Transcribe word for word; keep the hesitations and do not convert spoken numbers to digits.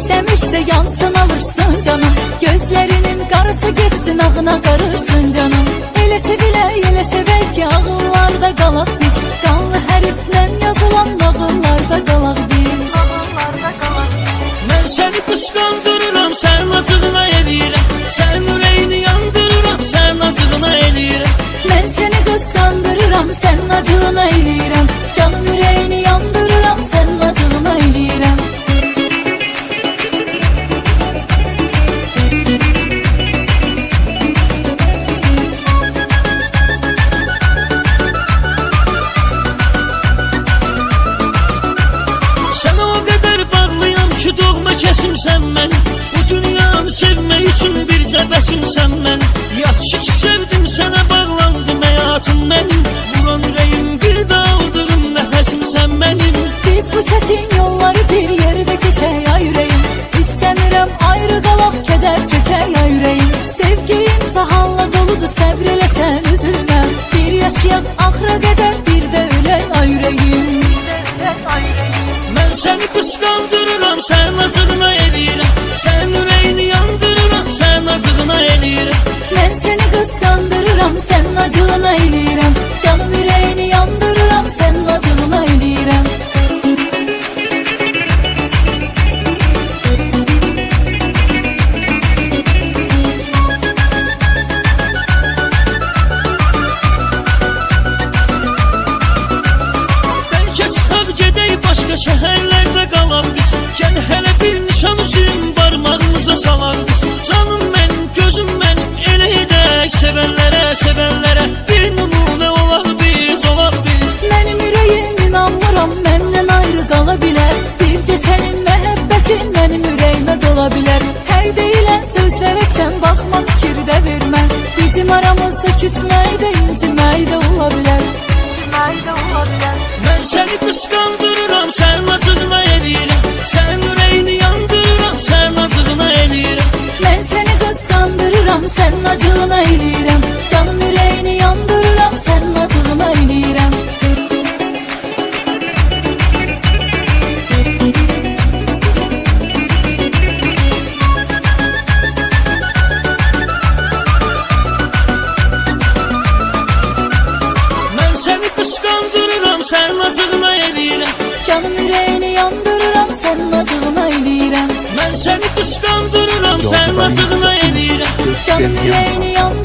İstəmirsə yansın alırsın canım, gözlərinin qarası getsin ağına qarırsın canım. Elə sevilə, elə sevək ki ağıllarda qalaq biz, qanlı hərflə yazılan nağıllarda qalaq biz. Mən səni qısqandırıram, sən acığına eləyirəm, sən ürəyini yandırıram, sən acığına eləyirəm. Mən səni qısqandırıram, sən acığına eləyirəm, canım ürəyini yandırıram, sən acığına eləyirəm. Kəsimsən məni, bu dünyanı sevmək üçün bircə bəsimsən məni. Yaxşı ki sevdim, sənə bağlandım həyatım mənim, vuran ürəyim bir dağıldığım nəfəsimsən mənim. Biz bu çətin yolları bir yerdə keçək ay ürəyim, İstəmirəm ayrı qalaq, kədər çəkək ay ürəyim. Sevgi imtihanla doludur, səbr eləsən üzülmə, bir yaşayaq axıra qədər, bir də ölək ay ürəyim. Mən səni qısqandırıram, sən acığına eləyirəm, sən ürəyini yandırıram, sən acığına eləyirəm. Mən səni qısqandırıram, sən acığına eləyirəm, canım ürəyini yandırıram, sən acığına eləyirəm. Şəhərlərdə qalaq biz, gəl hələ bir nişan üzüm barmağımıza salaq biz. Canım mənim, gözüm mənim, elə edək sevənlərə, sevənlərə bir nümunə olaq biz, olaq biz. Mənim ürəyim inanmıram, məndən ayrı qala bilər, bircə sənin məhəbbətin mənim ürəyimə dola bilər. Hər deyilən sözlərə sən baxma, fikirdə vermə, bizim aramızda küsmək də, incimək də ola bilər. Mən səni qısqandırıram, sən acığına eləyirəm, sən ürəyini yandırıram, sən acığına eləyirəm. Mən səni qısqandırıram, sən acığına eləyirəm, canım ürəyini yandırıram, sən acığına eləyirəm. Sən acığına eləyirəm, canım ürəyini yandırıram, sən acığına eləyirəm. Mən səni qısqandırıram, sən acığına eləyirəm, canım ürəyini yandırıram.